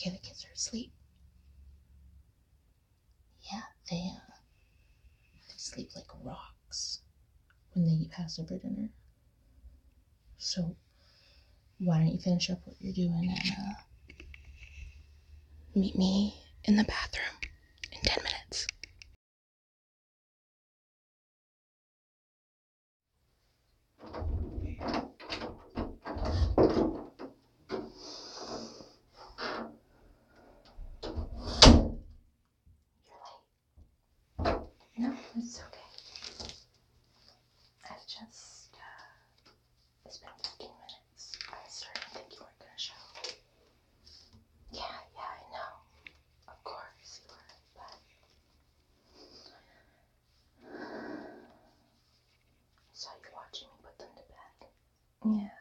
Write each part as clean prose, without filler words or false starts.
Okay, the kids are asleep. Yeah, they sleep like rocks when they eat Passover dinner. So why don't you finish up what you're doing and meet me in the bathroom in 10 minutes. No, it's okay. I just, it's been 15 minutes. I was starting to think you weren't gonna show. Yeah, I know. Of course you were, but I saw you watching me put them to bed. Yeah.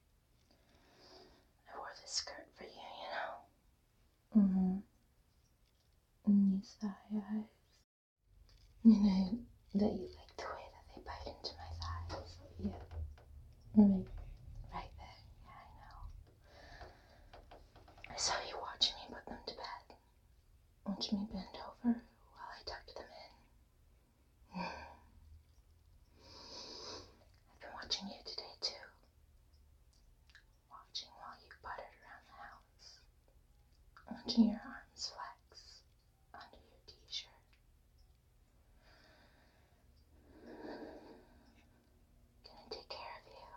I wore this skirt for you, you know? Mm-hmm. And these thigh eyes. You know, that you like the way that they bite into my thighs. Yeah. Right there. Yeah, I know. I saw you watching me put them to bed. Watching me bend over while I tucked them in. I've been watching you today too. Watching while you buttered around the house. Watching your arms flex under your t-shirt. Gonna take care of you.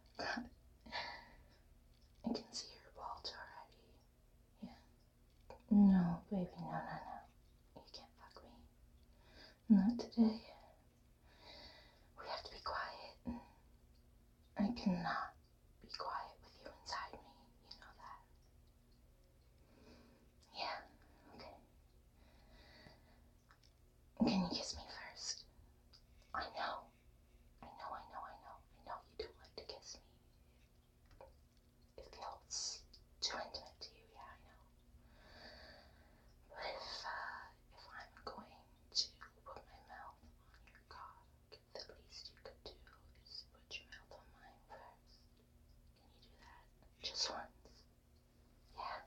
I can see your bulge already. Yeah. No, baby, no. You can't fuck me. Not today. We have to be quiet. I cannot be quiet with you inside me. You know that. Yeah, okay. Can you kiss me first? I know you don't like to kiss me. It feels too intimate to you, yeah, I know. But if I'm going to put my mouth on your cock, the least you could do is put your mouth on mine first. Can you do that? Just once? Yeah.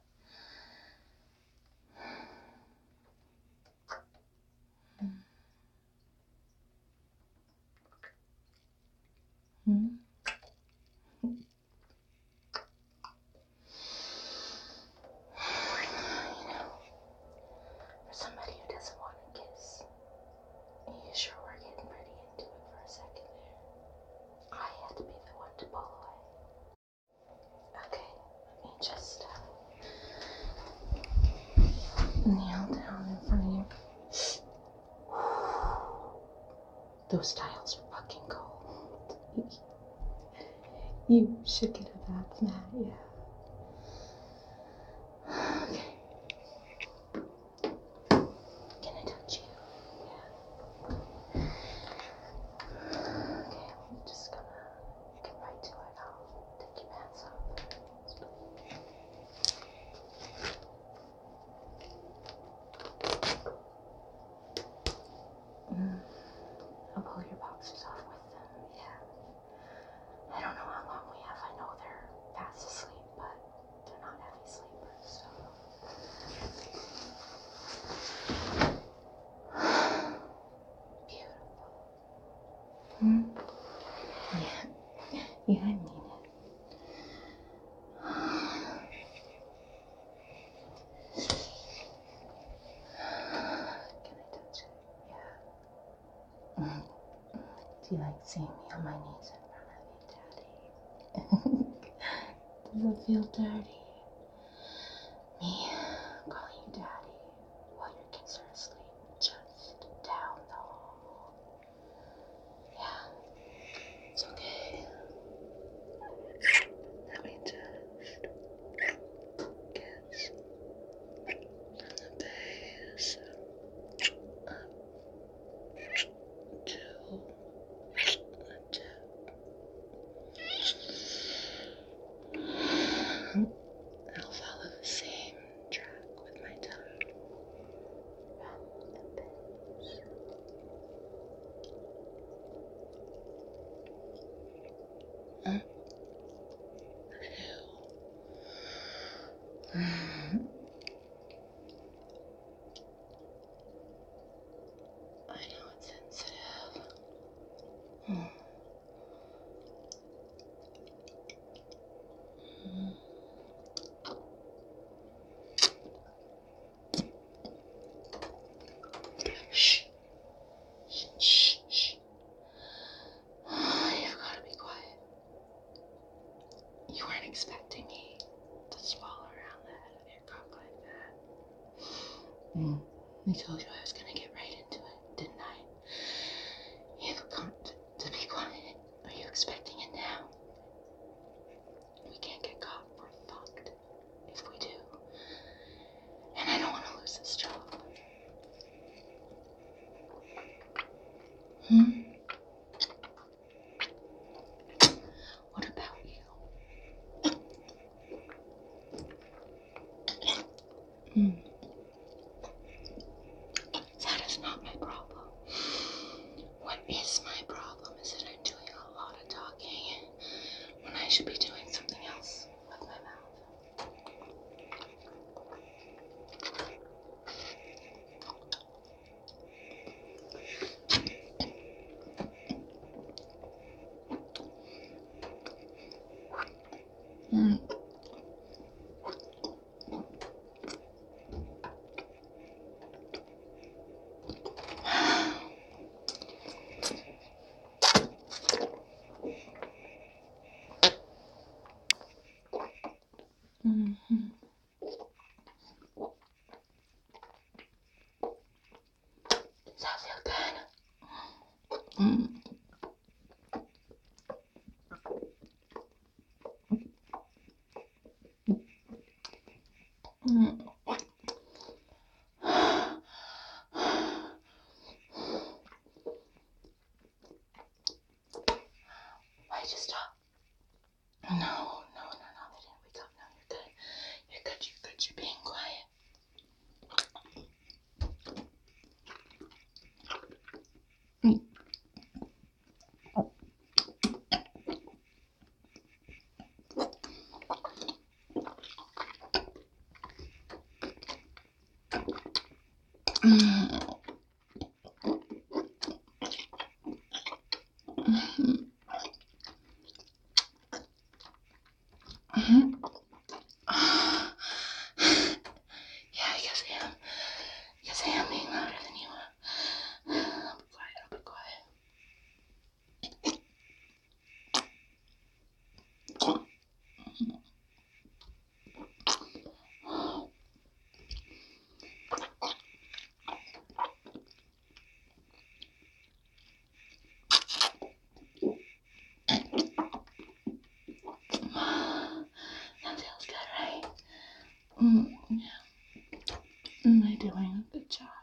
Hmm? For somebody who doesn't want to kiss, you sure were getting pretty into it for a second there. I had to be the one to pull away. Okay, let me just kneel down in front of you. Those tiles are fucking cold. You should get a bath mat, yeah. Okay. Can I touch you? Yeah. Okay, I'm just gonna get right to it. I'll take your pants off. I'll pull your boxers off with them, yeah. I don't know how long we have. I know they're fast asleep, but they're not heavy sleepers, so. Beautiful. Yeah, I mean it. Can I touch it? Yeah. Do you like seeing me on my knees in front of you, Daddy? Does it feel dirty? Me calling you Daddy while your kids are asleep just down the hall. Yeah, it's okay. Let me just kiss from the base up to the tip. I told you I was gonna get right into it, didn't I? You've come to be quiet. Are you expecting it now? We can't get caught. We're fucked if we do. And I don't want to lose this job. What about you? That is not my problem. What is my problem is that I'm doing a lot of talking when I should be doing something else with my mouth. Does that feel good? Why'd you stop? No, they didn't wake up. No, you're good. You're good, you're being quiet. Yeah, I guess I am. Guess I am being louder than you are. I'll be quiet. That feels good, right? Yeah. Am I doing a good job?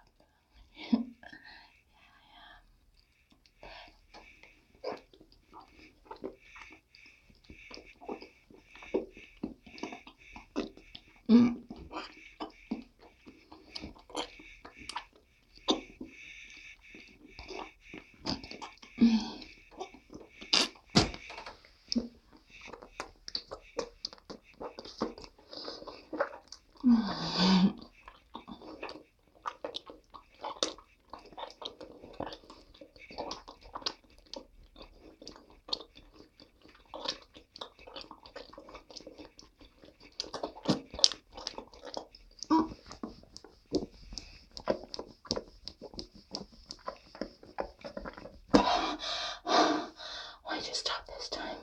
Why'd you stop this time?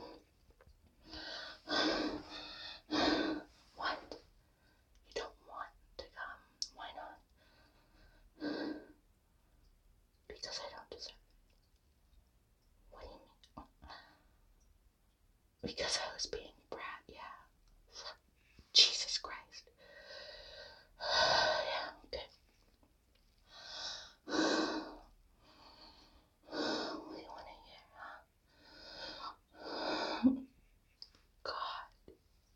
What? You don't want to come. Why not? Because I don't deserve it. What do you mean? Because I was being a brat, yeah. Jesus Christ. Yeah, okay. What do you want to hear, huh? God.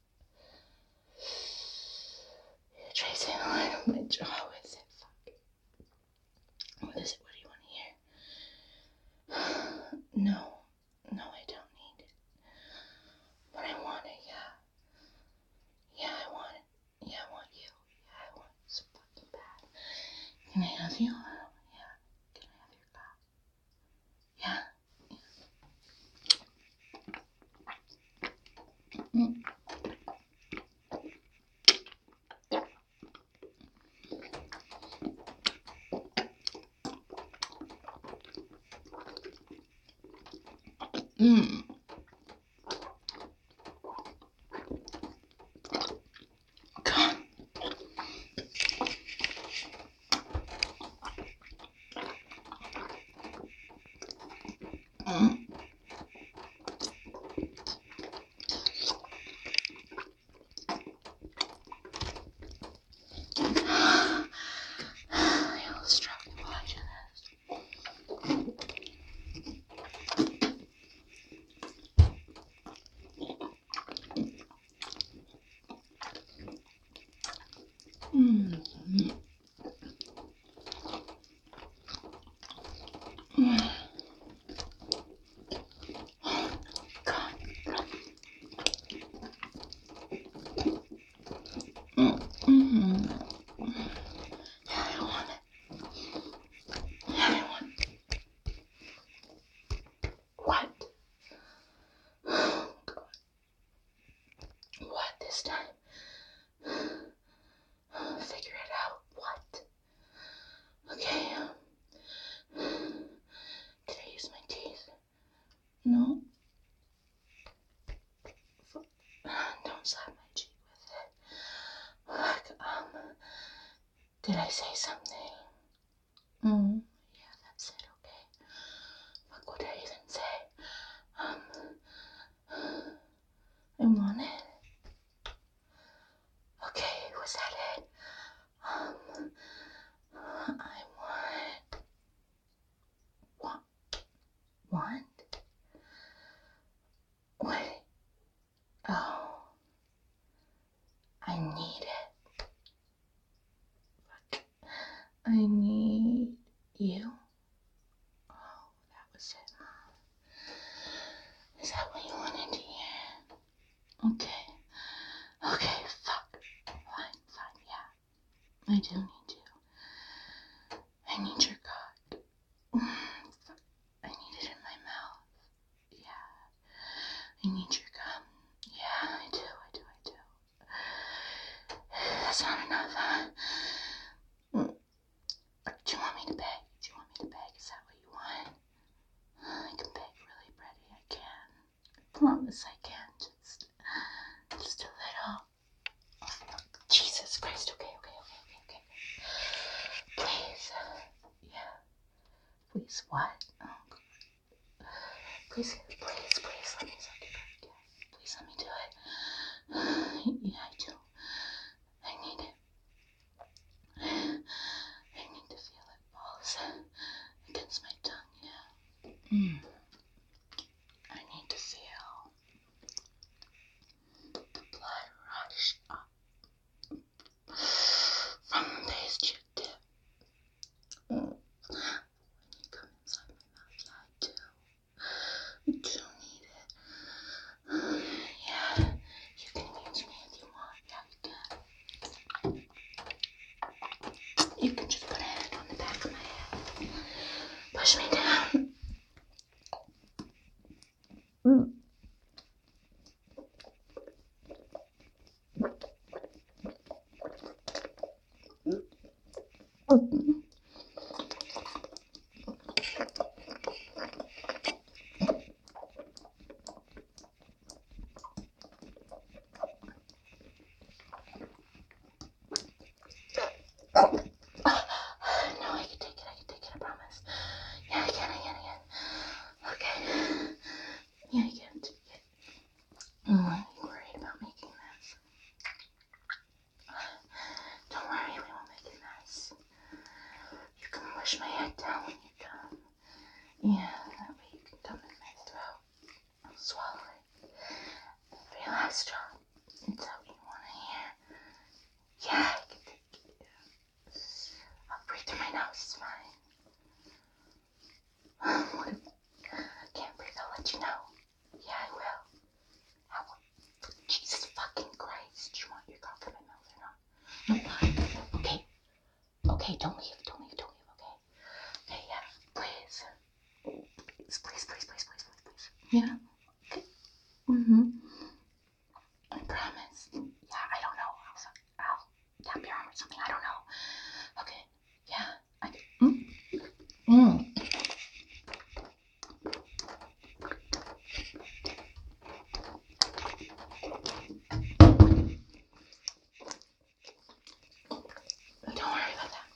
You're tracing a line on my jaw. What is it? Fuck. What is it? What do you want to hear? No, I don't need it. But I want it, yeah. Yeah, I want it. Yeah, I want you. Yeah, I want it so fucking bad. Can I have you? Yeah. Can I have your cup? Yeah. God. something. Yeah, that's it, okay. Fuck, what did I even say? I want it. Okay, was that it? I want? What? Oh, I need it. I need you. Oh, that was it. Is that what you wanted to hear? Okay. Okay, fuck. Fine, yeah. I do need you. I need your cock. I need it in my mouth. Yeah. I need your gum. Yeah, I do. That's not enough, huh? Do you want me to beg? Is that what you want? I can beg really pretty. I can. I promise I can. Just a little. Oh, Jesus Christ. Okay. Please. Yeah. Please, what? Oh, please, let me suck it back. Yeah. Please let me do it. Yeah, I do. I need it. I need to feel it pulse against my tongue, yeah. I need to feel the blood rush up from the base to your tip. When you come inside my mouth, yeah, I do. I do need it. Yeah, you can pinch me if you want. Yeah, you can. You can just put a hand on the back of my head. Push me down. No, I can take it, I promise. Yeah, I can. Okay. Yeah, I can take it. I'm worried about making this. Don't worry, we won't make a mess. You can push my head down when you come. Yeah, that way you can come in my throat. I'll swallow it. Every last drop. Is that what you want to hear? Yeah, I can take it. I'll breathe through my nose, it's fine. What if I can't breathe? I'll let you know. Yeah, I will. Jesus fucking Christ. Do you want your cock in my mouth or not? No. Okay, don't leave, okay? Okay, yeah, please. Please. Yeah? Okay. I promise. Yeah, I don't know. I'll tap your arm or something. I don't know. Okay. Yeah. Don't worry about that.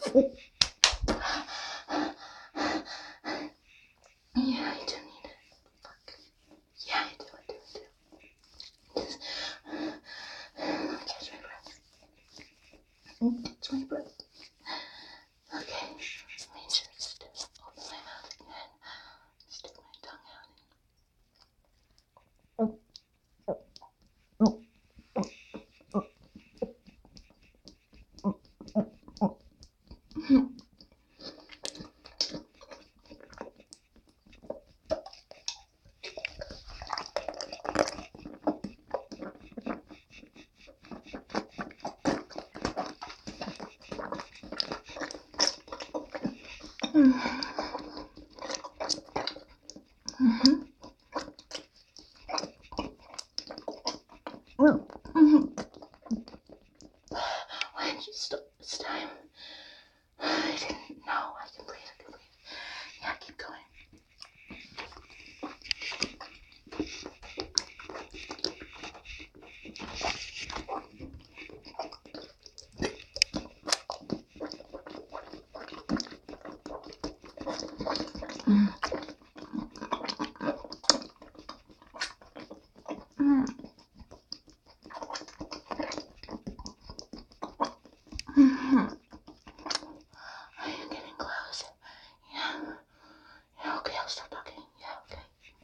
Yeah, I do need it. Fuck. Yeah, I do. Just catch my breath. Catch my breath. Okay, let me just open my mouth again. Stick my tongue out. Why did you stop this time? I didn't know. I can breathe. Yeah, keep going. Are you getting close? Yeah. Yeah, okay, I'll stop talking. Yeah, okay.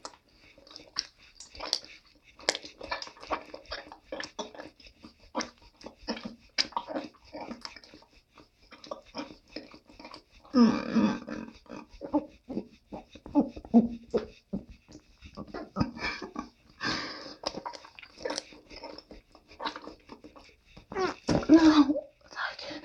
No, like...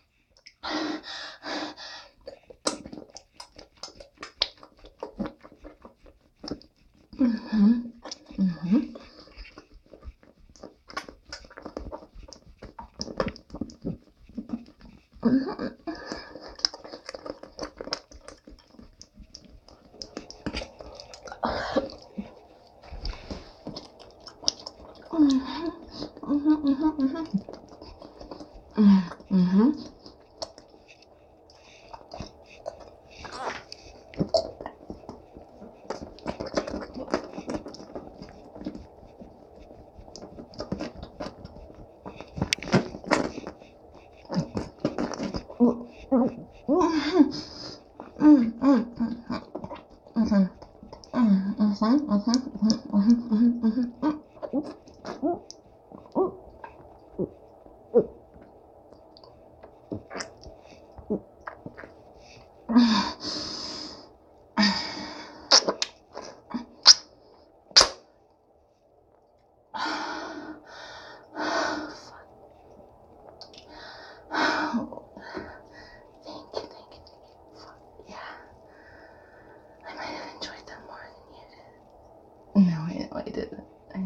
Thank you. Yeah, I might have enjoyed them more than you did. No, I know I didn't.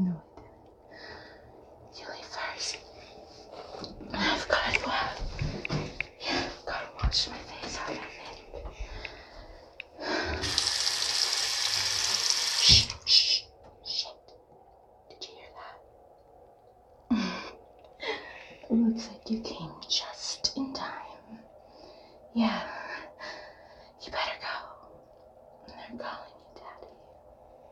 You leave first. I've got to go out. Yeah, I've got to wash my face out, I think. Shh. Did you hear that? It looks like you came just in time. Yeah,